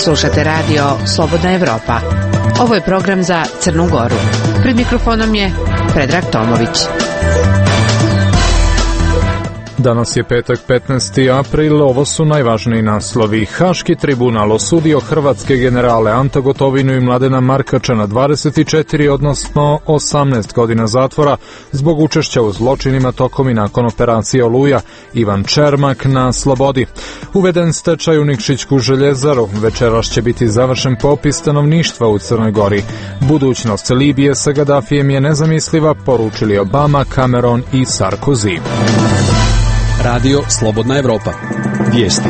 Slušate radio Slobodna Evropa. Ovo je program za Crnu Goru. Pred mikrofonom je Predrag Tomović. Danas je petak 15. april, ovo su najvažniji naslovi. Haški tribunal osudio hrvatske generale Anta Gotovinu i Mladena Markača na 24, odnosno 18 godina zatvora zbog učešća u zločinima tokom i nakon operacije Oluja. Ivan Čermak na slobodi. Uveden stečaj u Nikšićku željezaru. Večeras će biti završen popis stanovništva u Crnoj Gori. Budućnost Libije sa Gadafijem je nezamisliva, poručili Obama, Cameron i Sarkozy. Radio Slobodna Evropa. Vijesti.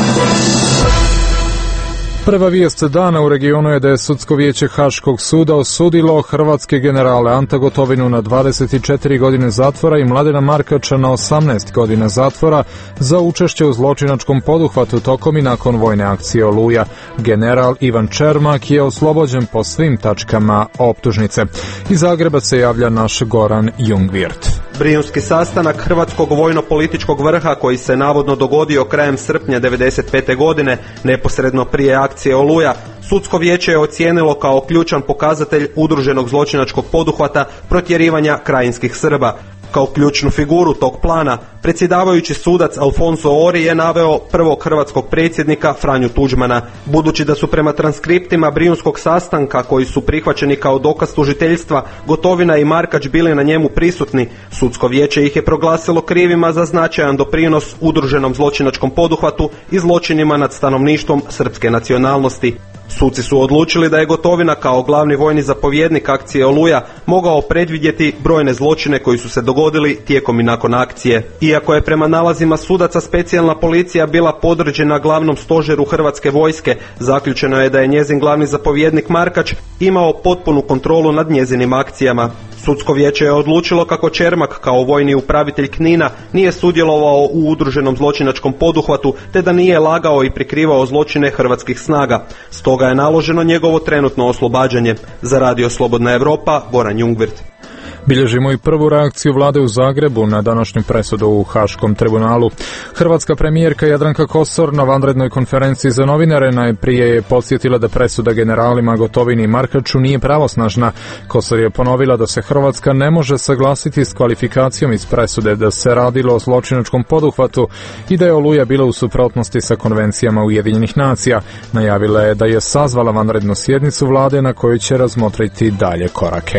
Prva vijest dana u regionu je da je Sudsko vijeće Haškog suda osudilo hrvatske generale Anta Gotovinu na 24 godine zatvora i Mladena Markača na 18 godina zatvora za učešće u zločinačkom poduhvatu tokom i nakon vojne akcije Oluja. General Ivan Čermak je oslobođen po svim tačkama optužnice. Iz Zagreba se javlja naš Goran Jungwirth. Brijunski sastanak hrvatskog vojno-političkog vrha koji se navodno dogodio krajem srpnja 1995. godine, neposredno prije akcije Oluja, Sudsko vijeće je ocijenilo kao ključan pokazatelj udruženog zločinačkog poduhvata protjerivanja krajinskih Srba. Kao ključnu figuru tog plana, predsjedavajući sudac Alfonso Ori je naveo prvog hrvatskog predsjednika Franju Tuđmana. Budući da su prema transkriptima Brijunskog sastanka, koji su prihvaćeni kao dokaz tužiteljstva, Gotovina i Markač bili na njemu prisutni, Sudsko vijeće ih je proglasilo krivima za značajan doprinos udruženom zločinačkom poduhvatu i zločinima nad stanovništvom srpske nacionalnosti. Suci su odlučili da je Gotovina kao glavni vojni zapovjednik akcije Oluja mogao predvidjeti brojne zločine koji su se dogodili tijekom i nakon akcije. Iako je prema nalazima sudaca specijalna policija bila podređena glavnom stožeru Hrvatske vojske, zaključeno je da je njezin glavni zapovjednik Markač imao potpunu kontrolu nad njezinim akcijama. Sudsko vijeće je odlučilo kako Čermak kao vojni upravitelj Knina nije sudjelovao u udruženom zločinačkom poduhvatu te da nije lagao i prikrivao zločine hrvatskih snaga. Stoga je naloženo njegovo trenutno oslobađanje. Za Radio Slobodna Evropa, Goran Jungwirth. Bilježimo i prvu reakciju vlade u Zagrebu na današnju presudu u Haškom tribunalu. Hrvatska premijerka Jadranka Kosor na vanrednoj konferenciji za novinare najprije je podsjetila da presuda generalima Gotovini i Markaču nije pravosnažna. Kosor je ponovila da se Hrvatska ne može saglasiti s kvalifikacijom iz presude, da se radilo o zločinačkom poduhvatu i da je Oluja bila u suprotnosti sa konvencijama Ujedinjenih nacija. Najavila je da je sazvala vanrednu sjednicu vlade na kojoj će razmotriti dalje korake.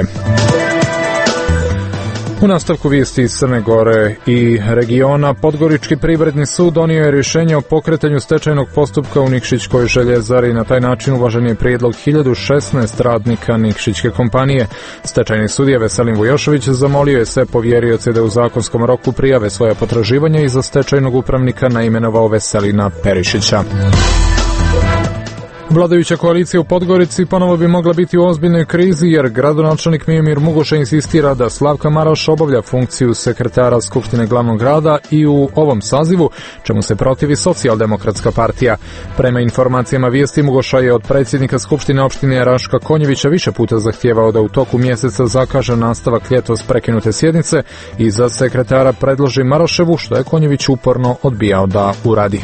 U nastavku vijesti iz Crne Gore i regiona, Podgorički privredni sud donio je rješenje o pokretanju stečajnog postupka u Nikšićkoj željezari. Na taj način uvažen je prijedlog 1016 radnika Nikšićke kompanije. Stečajni sudija Veselin Vujošević zamolio je sve povjerioce da u zakonskom roku prijave svoja potraživanja i za stečajnog upravnika naimenovao Veselina Perišića. Vladajuća koalicija u Podgorici ponovo bi mogla biti u ozbiljnoj krizi jer gradonačelnik Miomir Mugoša insistira da Slavka Maraš obavlja funkciju sekretara Skupštine glavnog grada i u ovom sazivu, čemu se protivi Socijaldemokratska partija. Prema informacijama vijesti, Mugoša je od predsjednika Skupštine opštine Raška Konjevića više puta zahtijevao da u toku mjeseca zakaže nastavak ljetos prekinute sjednice i za sekretara predloži Maraševu, što je Konjević uporno odbijao da uradi.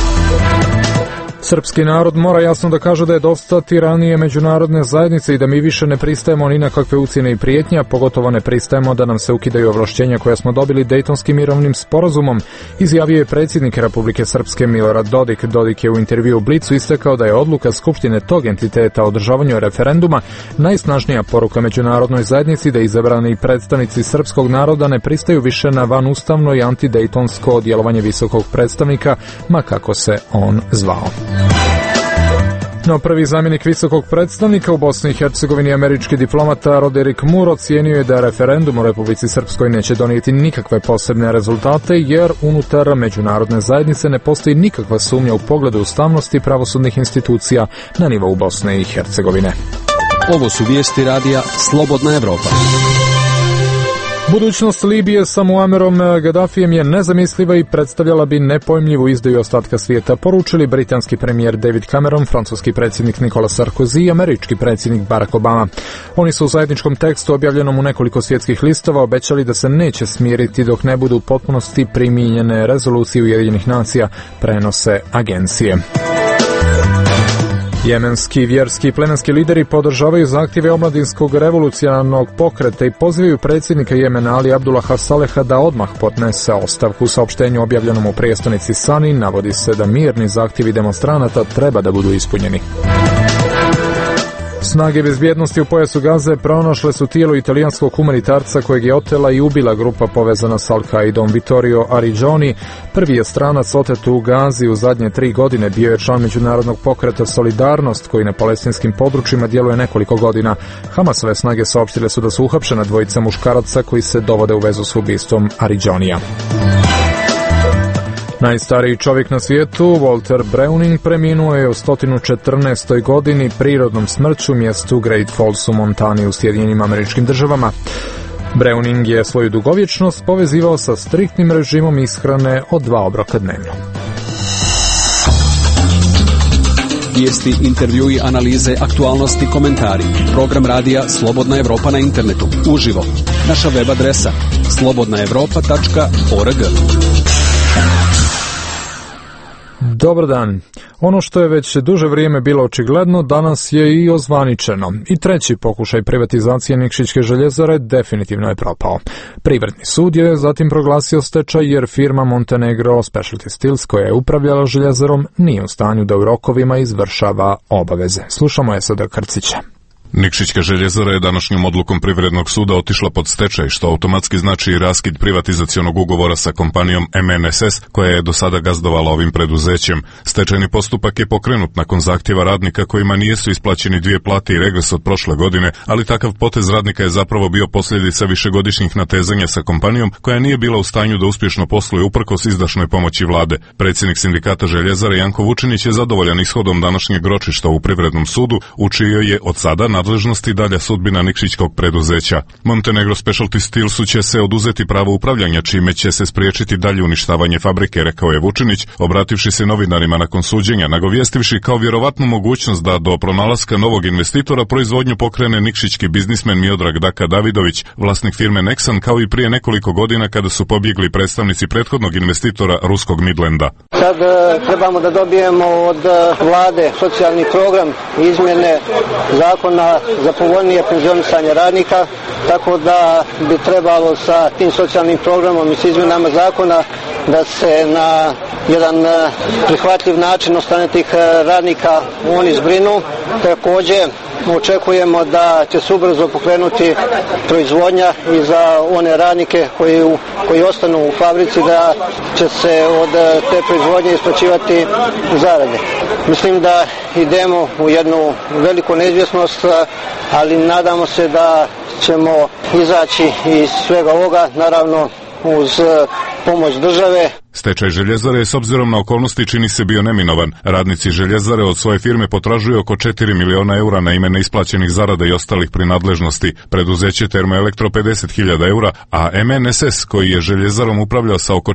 Srpski narod mora jasno da kaže da je dosta tiranije međunarodne zajednice i da mi više ne pristajemo ni na kakve ucjene i prijetnje, a pogotovo ne pristajemo da nam se ukidaju ovlašćenja koja smo dobili Dejtonskim mirovnim sporazumom, izjavio je predsjednik Republike Srpske Milorad Dodik. Dodik je u intervju u Blicu istakao da je odluka Skupštine tog entiteta o održavanju referenduma najsnažnija poruka međunarodnoj zajednici da izabrani predstavnici srpskog naroda ne pristaju više na vanustavno i antidejtonsko djelovanje visokog predstavnika, ma kako se on zvao. No, prvi zamjenik visokog predstavnika u Bosni i Hercegovini, američki diplomata Roderick Moore, ocijenio je da referendum u Republici Srpskoj neće donijeti nikakve posebne rezultate jer unutar međunarodne zajednice ne postoji nikakva sumnja u pogledu ustavnosti pravosudnih institucija na nivou Bosne i Hercegovine. Ovo su vijesti radija Slobodna Evropa. Budućnost Libije sa Muammerom Gadafijem je nezamisliva i predstavljala bi nepojmljivu izdaju ostatka svijeta, poručili britanski premijer David Cameron, francuski predsjednik Nicolas Sarkozy i američki predsjednik Barack Obama. Oni su u zajedničkom tekstu objavljenom u nekoliko svjetskih listova obećali da se neće smiriti dok ne budu u potpunosti primijenjene rezolucije Ujedinjenih nacija, prenose agencije. Jemenski vjerski i plemenski lideri podržavaju zahtjeve omladinskog revolucionarnog pokreta i pozivaju predsjednika Jemena Ali Abdullaha Saleha da odmah podnese ostavku. U saopštenju objavljenom u prijestolnici Sani navodi se da mirni zahtjevi demonstranata treba da budu ispunjeni. Snage bezbjednosti u pojasu Gaze pronašle su tijelo italijanskog humanitarca kojeg je otela i ubila grupa povezana s Al-Qaidom. Vittorio Arrigoni, prvi je stranac otet u Gazi u zadnje 3 godine, bio je član međunarodnog pokreta Solidarnost koji na palestinskim područjima djeluje nekoliko godina. Hamasove snage saopštile su da su uhapšena dvojica muškaraca koji se dovode u vezu s ubistvom Arrigonija. Najstariji čovjek na svijetu, Walter Browning, preminuo je u 114. godini prirodnom smrću u mjestu Great Falls u Montani u Sjedinjenim Američkim Državama. Browning je svoju dugovječnost povezivao sa striktnim režimom ishrane od 2 obroka dnevno. Vijesti, intervjui, analize, aktualnosti, komentari. Program radija Slobodna Evropa na internetu. Uživo. Naša web adresa slobodnaevropa.org. Dobar dan. Ono što je već duže vrijeme bilo očigledno, danas je i ozvaničeno. I treći pokušaj privatizacije Nikšićke željezare definitivno je propao. Privredni sud je zatim proglasio stečaj jer firma Montenegro Specialty Steels koja je upravljala željezarom nije u stanju da u rokovima izvršava obaveze. Slušamo je sada Krcića. Nikšićka željezara je današnjom odlukom Privrednog suda otišla pod stečaj, što automatski znači i raskid privatizacionog ugovora sa kompanijom MNSS, koja je do sada gazdovala ovim preduzećem. Stečajni postupak je pokrenut nakon zahtjeva radnika kojima nisu isplaćeni 2 plate i regres od prošle godine, ali takav potez radnika je zapravo bio posljedica višegodišnjih natezanja sa kompanijom koja nije bila u stanju da uspješno posluje uprkos izdašnoj pomoći vlade. Predsjednik sindikata željezare Janko Vučinić je zadovoljan ishodom današnjeg ročišta u Privrednom sudu, u čijoj je od sada nadležnosti dalja sudbina nikšićkog preduzeća. Montenegro Specialty Steelsu će se oduzeti pravo upravljanja, čime će se spriječiti dalje uništavanje fabrike, rekao je Vučinić, obrativši se novinarima nakon suđenja, nagovjestivši kao vjerovatnu mogućnost da do pronalaska novog investitora proizvodnju pokrene nikšićki biznismen Miodrag Daka Davidović, vlasnik firme Nexan, kao i prije nekoliko godina kada su pobjegli predstavnici prethodnog investitora ruskog Midlanda. Sad trebamo da dobijemo od vlade socijalni program izmjene zakona za povoljnije penzionisanje radnika, tako da bi trebalo sa tim socijalnim programom i s izmjenama zakona da se na jedan prihvatljiv način ostane tih radnika oni zbrinu. Također očekujemo da će se ubrzo pokrenuti proizvodnja i za one radnike koji ostanu u fabrici, da će se od te proizvodnje isplaćivati zarade. Mislim da idemo u jednu veliku neizvjesnost, ali nadamo se da ćemo izaći iz svega ovoga, naravno uz pomoć države. Stečaj željezare s obzirom na okolnosti čini se bio neminovan. Radnici željezare od svoje firme potražuju oko 4 miliona eura na ime neisplaćenih zarada i ostalih prinadležnosti. Preduzeće Termoelektro 50.000 eura, a MNSS, koji je željezarom upravljao sa oko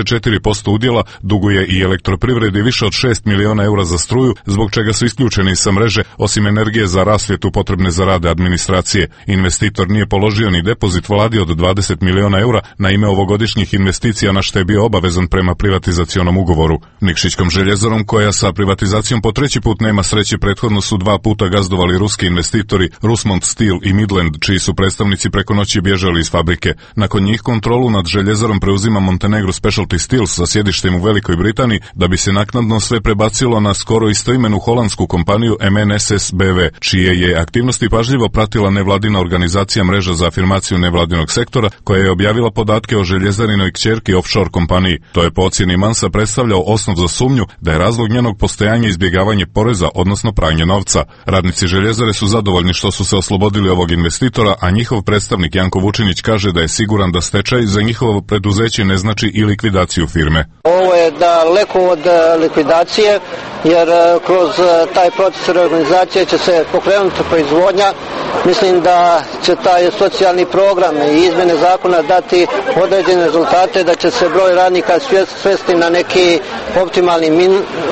44% udjela, duguje i elektroprivredi više od 6 miliona eura za struju, zbog čega su isključeni sa mreže, osim energije za rasvjetu potrebne za rade administracije. Investitor nije položio ni depozit vladi od 20 miliona eura na ime ovogodišnjih investicija, na što je bio obavezan prema privatizacionom ugovoru. Nikšićkom željezarom, koja sa privatizacijom po 3. put nema sreće, prethodno su 2 puta gazdovali ruski investitori Rusmont Steel i Midland, čiji su predstavnici preko noći bježali iz fabrike. Nakon njih kontrolu nad željezarom preuzima Montenegro Specialty Steels sa sjedištem u Velikoj Britaniji, da bi se naknadno sve prebacilo na skoro istoimenu holandsku kompaniju MNSS BV, čije je aktivnosti pažljivo pratila nevladina organizacija Mreža za afirmaciju nevladinog sektora, koja je objavila podatke o željezarinoj kćerki offshore kompaniji. To je po ocjeni Mansa predstavljao osnov za sumnju da je razlog njenog postojanja izbjegavanje poreza, odnosno pranje novca. Radnici željezare su zadovoljni što su se oslobodili ovog investitora, a njihov predstavnik Janko Vučinić kaže da je siguran da stečaj za njihovo preduzeće ne znači i likvidaciju firme. Ovo je daleko od likvidacije, jer kroz taj proces reorganizacije će se pokrenuti proizvodnja. Mislim da će taj socijalni program i izmjene zakona dati određene rezultate, da će se broj radnika svesti na neki optimalni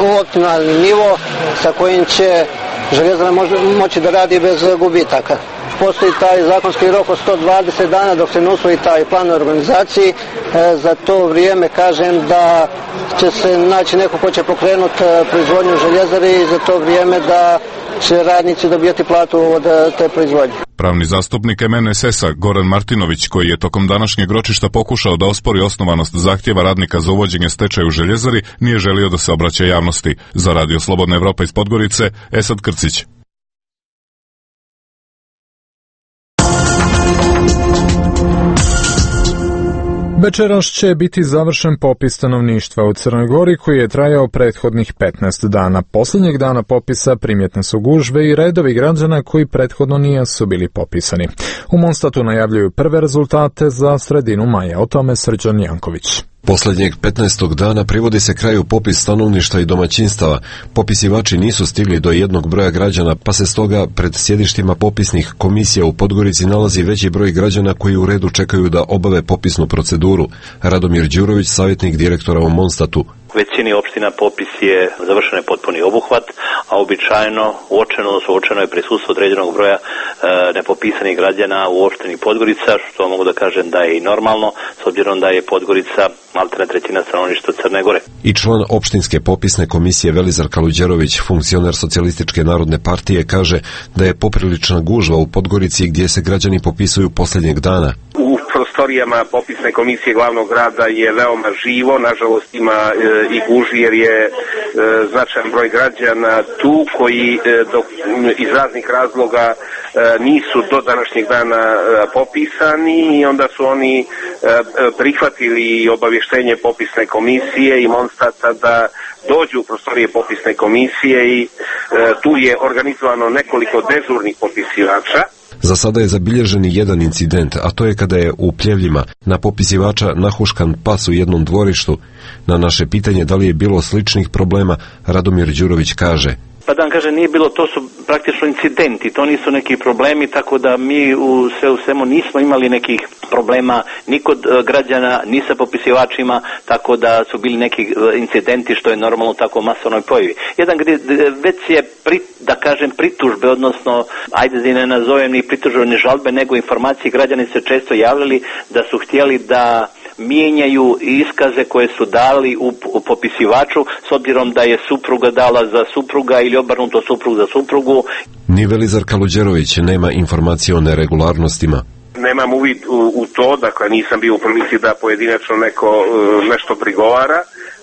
nivo sa kojim će željezara moći da radi bez gubitaka. postoji taj zakonski rok od 120 dana dok se ne usvoji taj plan organizaciji. Za to vrijeme kažem da će se naći neko ko će pokrenuti proizvodnju u željezari i za to vrijeme da će radnici dobijati platu od te proizvodnje. Pravni zastupnik MNSS-a Goran Martinović, koji je tokom današnjeg ročišta pokušao da ospori osnovanost zahtjeva radnika za uvođenje stečaja u željezari, nije želio da se obraća javnosti. Za Radio Slobodna Evropa iz Podgorice, Esad Krcić. Večeras će biti završen popis stanovništva u Crnoj Gori koji je trajao prethodnih 15 dana. Posljednjeg dana popisa primjetne su gužve i redovi građana koji prethodno nisu bili popisani. U Monstatu najavljuju prve rezultate za sredinu maja. O tome Srđan Janković. Posljednjeg 15. dana privodi se kraju popis stanovništva i domaćinstava. Popisivači nisu stigli do jednog broja građana, pa se stoga pred sjedištima popisnih komisija u Podgorici nalazi veći broj građana koji u redu čekaju da obave popisnu proceduru. Radomir Đurović, savjetnik direktora u Monstatu. U većini opština popis je završen potpuni obuhvat, a uočeno je prisustvo određenog broja nepopisanih građana u opštini Podgorica, što mogu da kažem da je i normalno, s obzirom da je Podgorica maltene trećina stanovništva Crne Gore. I član opštinske popisne komisije Velizar Kaluđerović, funkcioner Socijalističke narodne partije, kaže da je poprilična gužva u Podgorici gdje se građani popisuju posljednjeg dana. U prostorijama popisne komisije glavnog grada je veoma živo, nažalost ima i gužvi jer je značajan broj građana tu koji iz raznih razloga nisu do današnjeg dana popisani i onda su oni prihvatili obavještenje popisne komisije i Monstata da dođu u prostorije popisne komisije i tu je organizovano nekoliko dežurnih popisivača. Za sada je zabilježen jedan incident, a to je kada je u Pljevljima na popisivača nahuškan pas u jednom dvorištu. Na naše pitanje da li je bilo sličnih problema, Radomir Đurović kaže: Pa da vam kažem, nije bilo, to su praktično incidenti, to nisu neki problemi, tako da mi u svemu nismo imali nekih problema ni kod građana, ni sa popisivačima, tako da su bili neki incidenti što je normalno tako masovnoj pojavi. Jedan gdje već je, pritužbe, odnosno, ajde da ne nazovem ni pritužbe ni žalbe, nego informacije, građani se često javljali da su htjeli da mijenjaju iskaze koje su dali u popisivaču, s obzirom da je supruga dala za supruga ili obrnuto suprug za suprugu. Ni Velizar Kaluđerović nema informacije o neregularnostima. Nemam uvid u to, dakle nisam bio u prilici da pojedinačno nešto prigovara,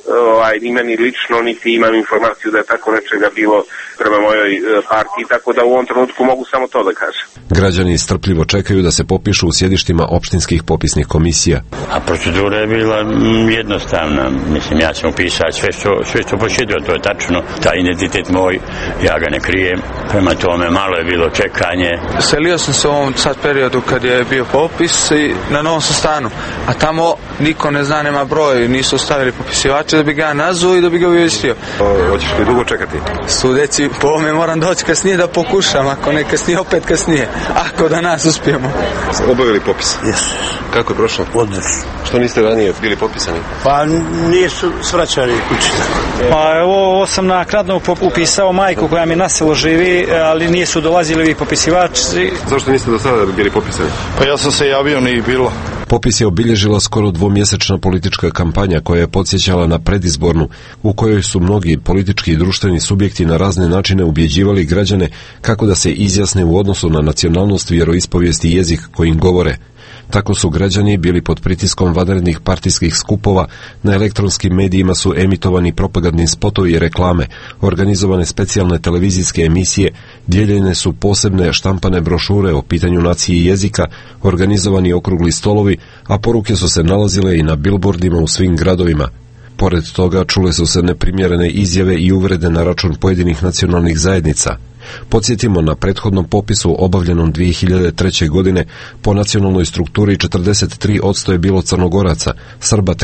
ni meni lično, niti imam informaciju da je tako nečega bilo prema mojoj partiji, tako da u ovom trenutku mogu samo to da kažem. Građani strpljivo čekaju da se popišu u sjedištima opštinskih popisnih komisija. A procedura je bila jednostavna. Mislim, ja sam upisao sve što posjedio, to je tačno. Taj identitet moj, ja ga ne krijem. Prema tome, malo je bilo čekanje. Selio sam se u ovom sad periodu kad je bio popis i na novom sam stanu. A tamo niko ne zna, nema broj, nisu ostavili popisivače da bi ga nazvao i da bi ga uvijestio. Hoćeš li dugo čekati? Sudeći po ovome moram doći kasnije da pokušam, ako ne kasnije, opet kasnije. Ako da nas uspijemo. Obavili popis? Jesu. Kako je prošlo? Odlično. Što niste ranije bili popisani? Pa nisu svraćali kući. Pa ovo sam naknadno upisao majku koja mi na selu živi, ali nisu dolazili vi popisivači. Zašto niste do sada bili popisani? Pa ja sam se javio, nije bilo. Popis je obilježila skoro dvomjesečna politička kampanja koja je podsjećala na predizbornu, u kojoj su mnogi politički i društveni subjekti na razne načine ubjeđivali građane kako da se izjasne u odnosu na nacionalnost, vjeroispovijest i jezik kojim govore. Tako su građani bili pod pritiskom vanrednih partijskih skupova, na elektronskim medijima su emitovani propagandni spotovi i reklame, organizovane specijalne televizijske emisije, dijeljene su posebne štampane brošure o pitanju nacije i jezika, organizovani okrugli stolovi, a poruke su se nalazile i na bilbordima u svim gradovima. Pored toga čule su se neprimjerene izjave i uvrede na račun pojedinih nacionalnih zajednica. Podsjetimo, na prethodnom popisu obavljenom 2003. godine po nacionalnoj strukturi 43% je bilo Crnogoraca, Srba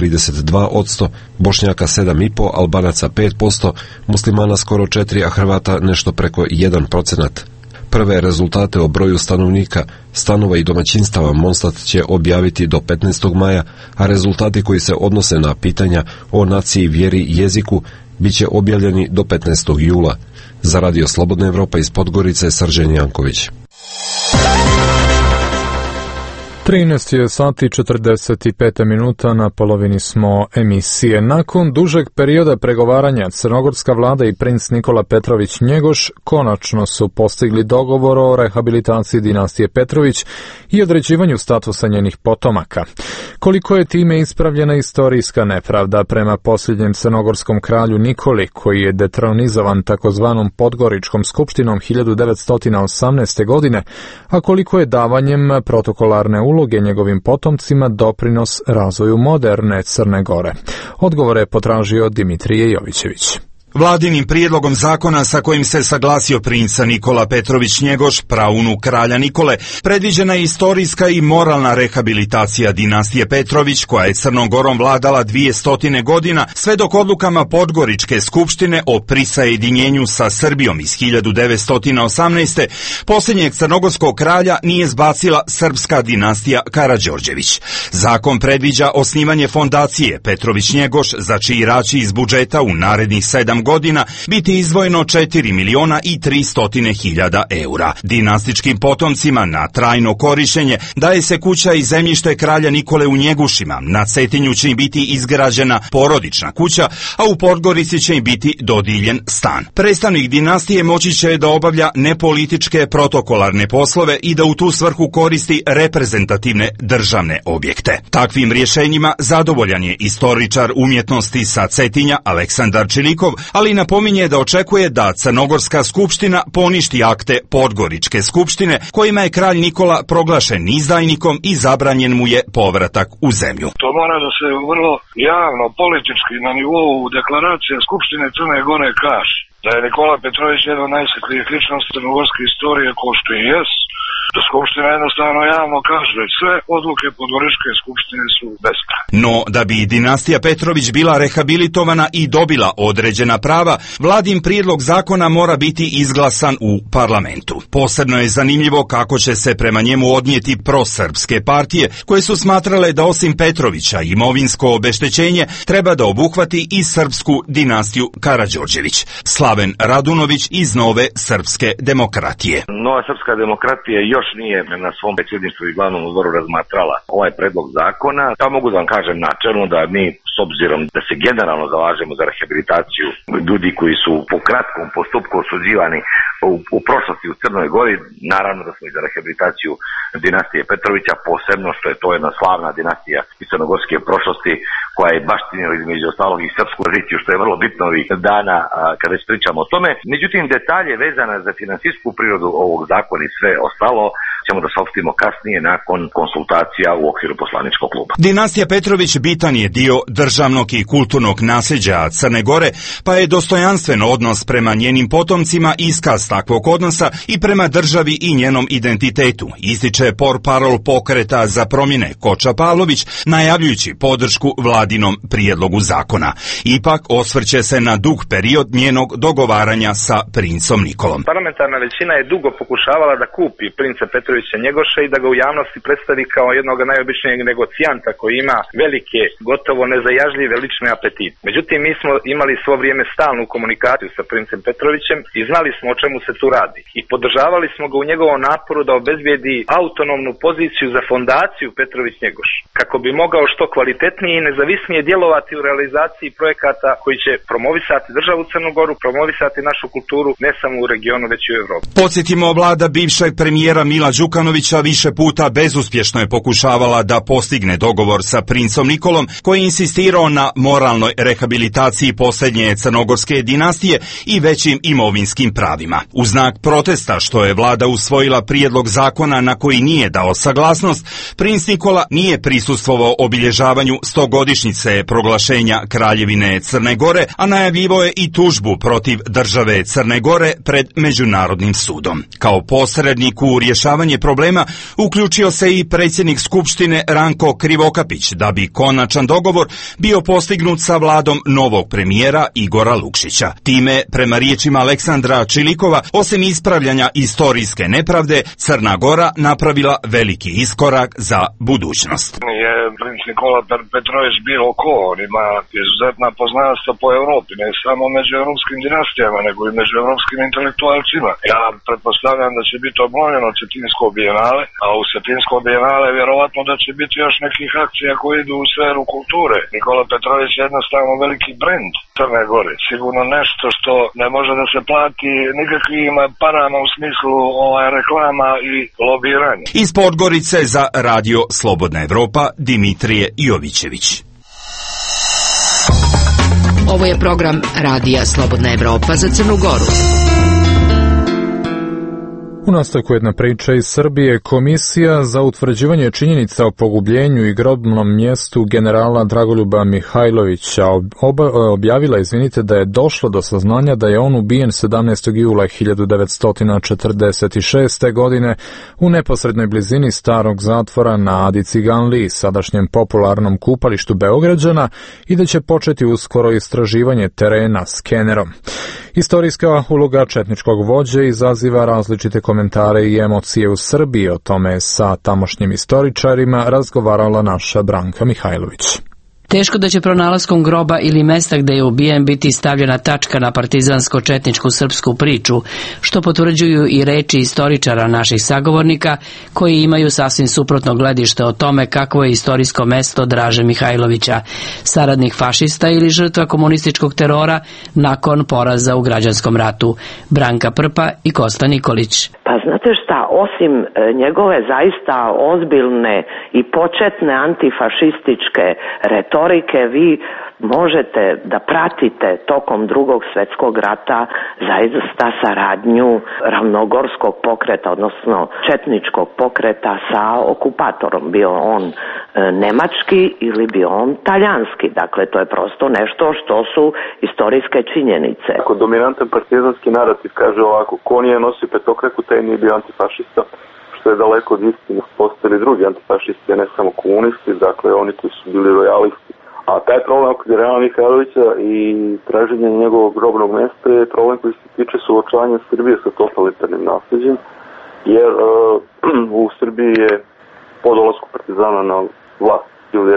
32%, Bošnjaka 7,5%, Albanaca 5%, Muslimana skoro 4%, a Hrvata nešto preko 1%. Prve rezultate o broju stanovnika, stanova i domaćinstava Monstat će objaviti do 15. maja, a rezultati koji se odnose na pitanja o naciji, vjeri i jeziku bit će objavljeni do 15. jula. Za Radio Slobodna Evropa iz Podgorice, Srđan Janković. 13 je sati 45 minuta, na polovini smo emisije. Nakon dužeg perioda pregovaranja, crnogorska vlada i princ Nikola Petrović Njegoš konačno su postigli dogovor o rehabilitaciji dinastije Petrović i određivanju statusa njenih potomaka. Koliko je time ispravljena istorijska nepravda prema posljednjem crnogorskom kralju Nikoli, koji je detronizovan takozvanom Podgoričkom skupštinom 1918. godine, a koliko je davanjem protokolarne uloge njegovim potomcima doprinos razvoju moderne Crne Gore. Odgovore je potražio Dimitrije Jovićević. Vladinim prijedlogom zakona sa kojim se saglasio princa Nikola Petrović Njegoš, praunuk kralja Nikole, predviđena je istorijska i moralna rehabilitacija dinastije Petrović, koja je Crnom Gorom vladala 200 godina, sve dok odlukama Podgoričke skupštine o prisajedinjenju sa Srbijom iz 1918. posljednjeg crnogorskog kralja nije zbacila srpska dinastija Karađorđević. Zakon predviđa osnivanje fondacije Petrović Njegoš, za čiji rači iz budžeta u narednih 7 godina biti izdvojeno 4.300.000 eura. Dinastičkim potomcima na trajno korištenje daje se kuća i zemljište kralja Nikole u Njegušima. Na Cetinju će im biti izgrađena porodična kuća, a u Podgorici će im biti dodijeljen stan. Predstavnik dinastije moći će da obavlja nepolitičke protokolarne poslove i da u tu svrhu koristi reprezentativne državne objekte. Takvim rješenjima zadovoljan je istoričar umjetnosti sa Cetinja Aleksandar Čilikov, ali napominje da očekuje da Crnogorska skupština poništi akte Podgoričke skupštine, kojima je kralj Nikola proglašen izdajnikom i zabranjen mu je povratak u zemlju. To mora da se vrlo javno, politički, na nivou deklaracije Skupštine Crne Gore kaže da je Nikola Petrović jedna od najsvetlijih ličnosti crnogorske istorije, ko što i jest. Da Skupština jednostavno javno kaže sve odluke Podgoričke skupštine su bespravne. No, da bi dinastija Petrović bila rehabilitovana i dobila određena prava, vladin prijedlog zakona mora biti izglasan u parlamentu. Posebno je zanimljivo kako će se prema njemu odnijeti prosrpske partije, koje su smatrale da osim Petrovića imovinsko obeštećenje treba da obuhvati i srpsku dinastiju Karađorđević. Slaven Radunović iz Nove srpske demokratije. Nova srpska demokratija još nije na svom predsjedništvu i glavnom odboru razmatrala ovaj predlog zakona. Ja mogu da vam kažem načelno da mi, s obzirom da se generalno zalažemo za rehabilitaciju ljudi koji su po kratkom postupku osuđivani u prošlosti u Crnoj Gori, naravno da smo i za rehabilitaciju dinastije Petrovića, posebno što je to jedna slavna dinastija iz crnogorske prošlosti koja je baštinila između ostalog i srpsku tradiciju, što je vrlo bitno ovih dana kada pričamo o tome. Međutim, detalje vezane za finansijsku prirodu ovog zakona i sve ostalo ćemo da saopštimo kasnije nakon konsultacija u okviru poslaničkog kluba. Dinastija Petrović bitan je dio državnog i kulturnog nasljeđa Crne Gore, pa je dostojanstven odnos prema njenim potomcima iskaz takvog odnosa i prema državi i njenom identitetu, ističe portparol Pokreta za promjene Koča Pavlović, najavljujući podršku vladinom prijedlogu zakona. Ipak osvrće se na dug period njenog dogovaranja sa princom Nikolom. Parlamentarna većina je dugo pokušavala da kupi princa Petrovića Njegoša i da ga u javnosti predstavi kao jednog najobičnijeg negocijanta koji ima velike, gotovo nezajažljive lične apetite. Međutim, mi smo imali svo vrijeme stalnu komunikaciju sa princem Petrovićem i znali smo o čemu se tu radi. I podržavali smo ga u njegovom naporu da obezbijedi autonomnu poziciju za fondaciju Petrović Njegoš, kako bi mogao što kvalitetnije i nezavisnije djelovati u realizaciji projekata koji će promovisati državu Crnu Goru, promovisati našu kulturu ne samo u regionu već i u Evropi. Podsjetimo, vlada bivšeg premijera Mila Đukanovića više puta bezuspješno je pokušavala da postigne dogovor sa princom Nikolom, koji je insistirao na moralnoj rehabilitaciji posljednje crnogorske dinastije i većim imovinskim pravima. U znak protesta što je vlada usvojila prijedlog zakona na koji nije dao saglasnost, princ Nikola nije prisustvovao obilježavanju 100-godišnjice proglašenja Kraljevine Crne Gore, a najavljivao je i tužbu protiv države Crne Gore pred Međunarodnim sudom. Kao posrednik u rješavanje problema uključio se i predsjednik Skupštine Ranko Krivokapić, da bi konačan dogovor bio postignut sa vladom novog premijera Igora Lukšića. Time, prema riječima Aleksandra Čilikova, osim ispravljanja istorijske nepravde, Crna Gora napravila veliki iskorak za budućnost. Je princ Nikola Petrović bilo ko, on ima izuzetna poznanstva po Europi, ne samo među evropskim dinastijama, nego i među evropskim intelektualcima. Ja pretpostavljam da će biti obnovljeno cetinsko Cetinsko bijenale, a u Cetinsko bijenale vjerovatno da će biti još nekih akcija koje idu u sferu kulture. Nikola Petrović je jednostavno veliki brend Crne Gore. Sigurno nešto što ne može da se plati nikakvim parama u smislu reklama i lobiranja. Iz Podgorice za Radio Slobodna Evropa Dimitrije Jovićević. Ovo je program Radija Slobodna Evropa za Crnu Goru. U nastavku jedna priča iz Srbije. Komisija za utvrđivanje činjenica o pogubljenju i grobnom mjestu generala Dragoljuba Mihajlovića objavila, da je došlo do saznanja da je on ubijen 17. jula 1946. godine u neposrednoj blizini starog zatvora na Adi Ciganliji, sadašnjem popularnom kupalištu Beograđana, i da će početi uskoro istraživanje terena skenerom. Istorijska uloga četničkog vođe izaziva različite komentare i emocije u Srbiji. O tome sa tamošnjim istoričarima razgovarala naša Branka Mihajlović. Teško da će pronalaskom groba ili mesta gde je ubijen biti stavljena tačka na partizansko-četničku srpsku priču, što potvrđuju i reči istoričara naših sagovornika, koji imaju sasvim suprotno gledište o tome kakvo je istorijsko mesto Draže Mihajlovića, saradnik fašista ili žrtva komunističkog terora nakon poraza u građanskom ratu. Branka Prpa i Kosta Nikolić. Pa znate šta, osim njegove zaista ozbiljne i početne antifašističke retorike, vi možete da pratite tokom Drugog svjetskog rata zaista saradnju ravnogorskog pokreta, odnosno četničkog pokreta sa okupatorom, bio on nemački ili bio on talijanski. Dakle, to je prosto nešto što su istorijske činjenice. Ako dominantan partizanski narativ kaže ovako, ko nije nosio petokraku, taj nije bio antifašista, što je daleko od istine. Postali drugi antifašisti, a ne samo komunisti, dakle oni koji su bili rojalisti. A taj problem oko generala Mihajlovića i traženje njegovog grobnog mesta je problem koji se tiče suočavanja Srbije sa totalitarnim nasljeđem, jer u Srbiji je po dolasku partizana na vlast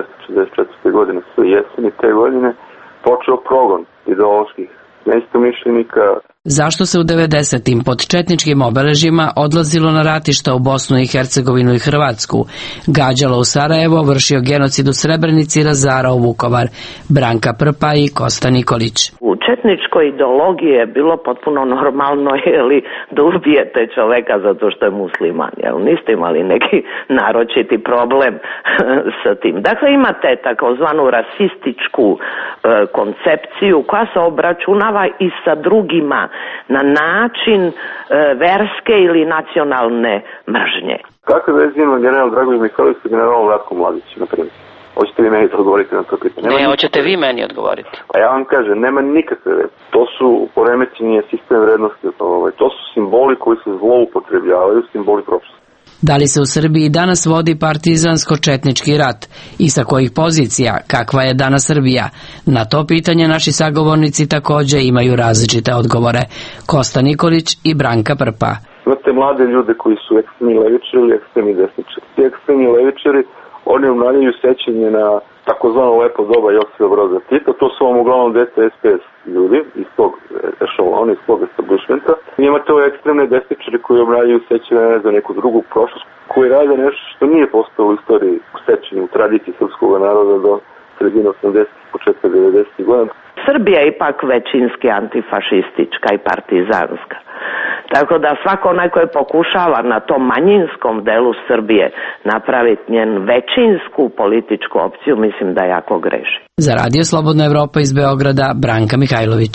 1964. godine, sve jeseni te godine, počeo progon ideoloških neistomišljenika. Zašto se u 90-im pod četničkim obeležjima odlazilo na ratišta u Bosnu i Hercegovinu i Hrvatsku, gađalo u Sarajevo, vršio genocid u Srebrenici i razarao Vukovar? Branka Prpa i Kosta Nikolić. U četničkoj ideologiji je bilo potpuno normalno da ubijete čoveka zato što je musliman. Niste imali neki naročiti problem sa tim. Dakle, imate takozvanu rasističku koncepciju koja se obračunava i sa drugima na način verske ili nacionalne mržnje. Kakve veze ima general Dragoljub Mihajlović sa generalom Ratkom Mladićem, na primjer? Hoćete vi meni odgovoriti na to pitanje? Ne, hoćete vi meni odgovoriti. A ja vam kažem, nema nikakve veze. To su poremećenje sistem vrednosti. To su simboli koji se zloupotrebljavaju, simboli prošlosti. Da li se u Srbiji danas vodi partizansko-četnički rat i sa kojih pozicija, kakva je danas Srbija? Na to pitanje naši sagovornici također imaju različite odgovore. Kosta Nikolić i Branka Prpa. Imate mlade ljude koji su ekstremni levičari ili ekstremni desničari. Ti ekstremni levičari, oni obnavljaju sećanje na takozvano lepo doba Josipa Broza Tita. To su vam uglavnom deca SPS ljudi iz tog ešalona, iz tog establishmenta. I imate ove ekstremne desničari koji obnavljaju sećanje za neku drugu prošlost, koji rade nešto što nije postalo u istoriji, u sećanju, u tradiciji srpskog naroda do sredine 80-ih, početka 90-ih godina. Srbija je ipak većinski antifašistička i partizanska. Tako da svako onaj koji pokušava na tom manjinskom delu Srbije napraviti njen većinsku političku opciju, mislim da jako greši. Za Radio Slobodna Evropa iz Beograda, Branka Mihajlović.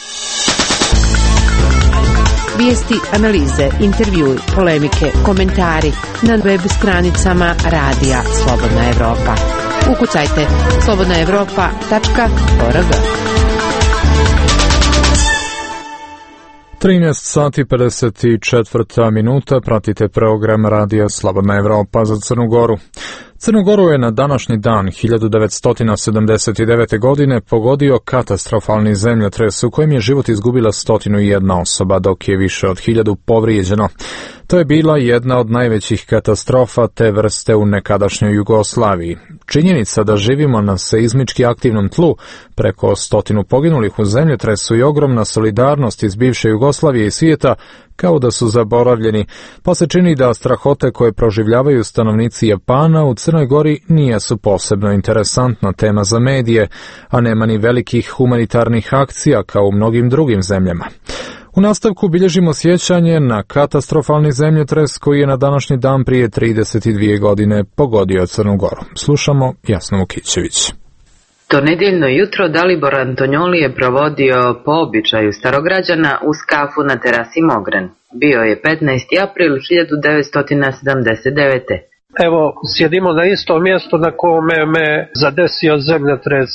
Vijesti, analize, intervjui, polemike, komentari na web stranicama Radija Slobodna Evropa. Ukucajte slobodnaevropa.org. 13 sati 54 minuta, pratite program Radija Slobodna Evropa za Crnu Goru. Crnu Goru je na današnji dan 1979. godine pogodio katastrofalni zemljotres u kojem je život izgubila 101 osoba, dok je više od 1000 povrijeđeno. To je bila jedna od najvećih katastrofa te vrste u nekadašnjoj Jugoslaviji. Činjenica da živimo na seizmički aktivnom tlu, preko 100 poginulih u zemljotresu i ogromna solidarnost iz bivše Jugoslavije i svijeta kao da su zaboravljeni, pa se čini da strahote koje proživljavaju stanovnici Japana u Crnoj Gori nijesu posebno interesantna tema za medije, a nema ni velikih humanitarnih akcija kao u mnogim drugim zemljama. U nastavku bilježimo sjećanje na katastrofalni zemljotres koji je na današnji dan prije 32 godine pogodio Crnu Goru. Slušamo Jasnu Vukićević. To nedjeljno jutro Dalibor Antonjoli je provodio po običaju starograđana uz kafu na terasi Mogren. Bio je 15. april 1979. Evo, sjedimo na isto mjesto na kome me zadesio zemljotres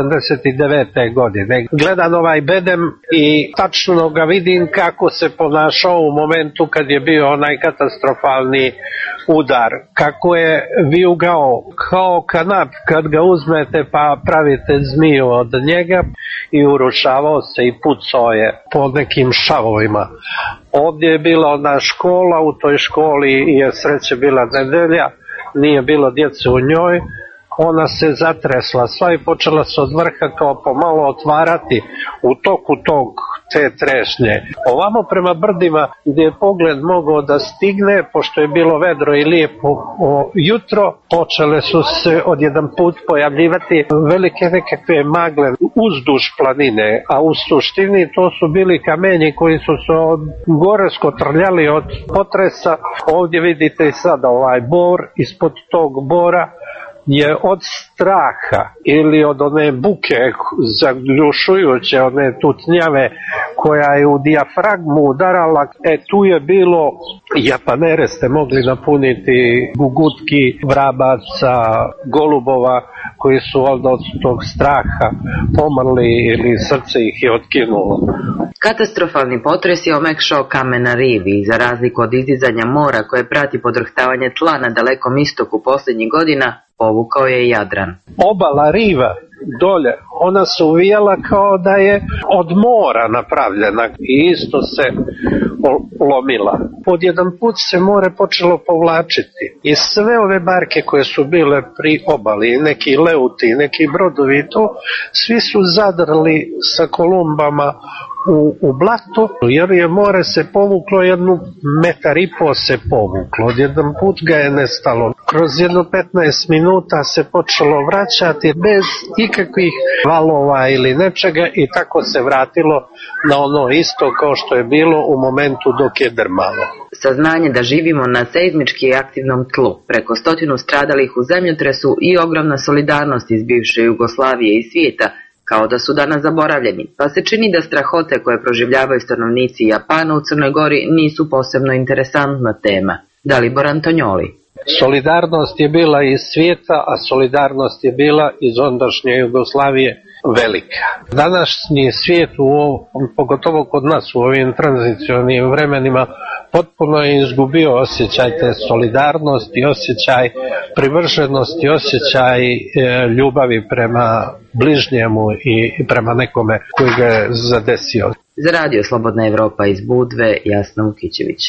79. godine. Gledam ovaj bedem i tačno ga vidim kako se ponašao u momentu kad je bio onaj katastrofalni udar. Kako je vijugao kao kanap kad ga uzmete pa pravite zmiju od njega i urušavao se i pucao je po nekim šavovima. Ovdje je bila ona škola, u toj školi je sreće bila nedelja, nije bilo djece u njoj, ona se zatresla sva i počela se od vrha kao pomalo otvarati u toku te trešnje. Ovamo prema brdima gdje je pogled mogao da stigne, pošto je bilo vedro i lijepo jutro, počele su se odjedan put pojavljivati velike nekakve magle uzduž planine, a u suštini to su bili kamenji koji su se gore skotrljali od potresa. Ovdje vidite i sada ovaj bor, ispod tog bora je od straha ili od one buke zagljušujuće, one tutnjave koja je u dijafragmu udarala, tu je bilo, Japanere ste mogli napuniti gugutki, vrabaca, golubova koji su onda od tog straha pomrli ili srce ih je otkinulo. Katastrofalni potres je omekšao kamen na rivi i za razliku od izdizanja mora koje prati podrhtavanje tla na dalekom istoku posljednjih godina, povukao je Jadran. Obala riva dolje, ona se uvijala kao da je od mora napravljena i isto se lomila. Odjedan put se more počelo povlačiti i sve ove barke koje su bile pri obali, neki leuti, neki brodovi, to svi su zadrli sa kolumbama u blatu, jer je more se povuklo, 1,5 metra se povuklo, odjedan put ga je nestalo. Kroz 15 minuta se počelo vraćati bez ikakvih valova ili nečega i tako se vratilo na ono isto kao što je bilo u momentu dok je drmalo. Saznanje da živimo na seizmički aktivnom tlu, preko 100 stradalih u zemljotresu i ogromna solidarnost iz bivše Jugoslavije i svijeta, kao da su danas zaboravljeni, pa se čini da strahote koje proživljavaju stanovnici Japana u Crnoj Gori nisu posebno interesantna tema. Dalibor Antonjoli. Solidarnost je bila iz svijeta, a solidarnost je bila iz ondašnje Jugoslavije velika. Današnji svijet, pogotovo kod nas u ovim tranzicionim vremenima, potpuno je izgubio osjećaj te solidarnosti, osjećaj privrženosti, osjećaj ljubavi prema bližnjemu i prema nekome koji ga je zadesio. Za Radio Slobodna Evropa iz Budve, Jasna Vukićević.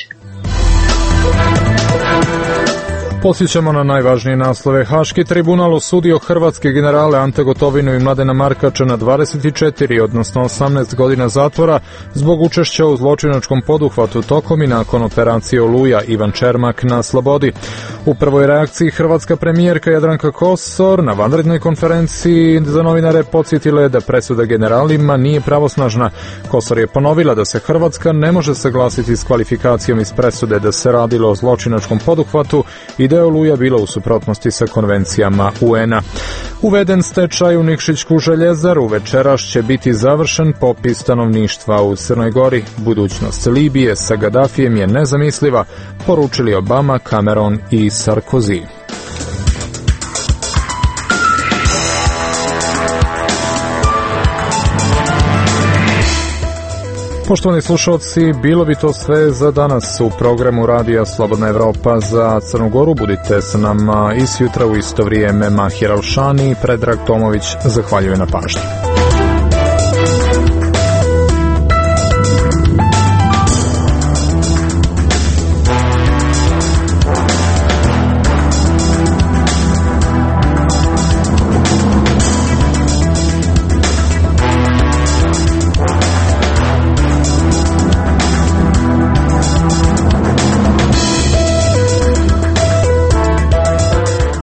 Posjećamo na najvažnije naslove. Haški tribunal osudio hrvatske generale Ante Gotovinu i Mladena Markača na 24, odnosno 18 godina zatvora zbog učešća u zločinačkom poduhvatu tokom i nakon operacije Oluja. Ivan Čermak na slobodi. U prvoj reakciji hrvatska premijerka Jadranka Kosor na vanrednoj konferenciji za novinare podsjetila je da presuda generalima nije pravosnažna. Kosor je ponovila da se Hrvatska ne može saglasiti s kvalifikacijom iz presude da se radilo o zločinačkom poduhvatu i da je Oluja bila u suprotnosti sa konvencijama UN-a. Uveden stečaj u Nikšićku željezaru, večeras će biti završen popis stanovništva u Crnoj Gori. Budućnost Libije sa Gaddafijem je nezamisliva, poručili Obama, Cameron i Sarkozy. Poštovani slušalci, bilo bi to sve za danas u programu Radija Slobodna Evropa za Crnu Goru. Budite sa nama i sjutra u isto vrijeme. Mahir Alšani i Predrag Tomović zahvaljuje na pažnji.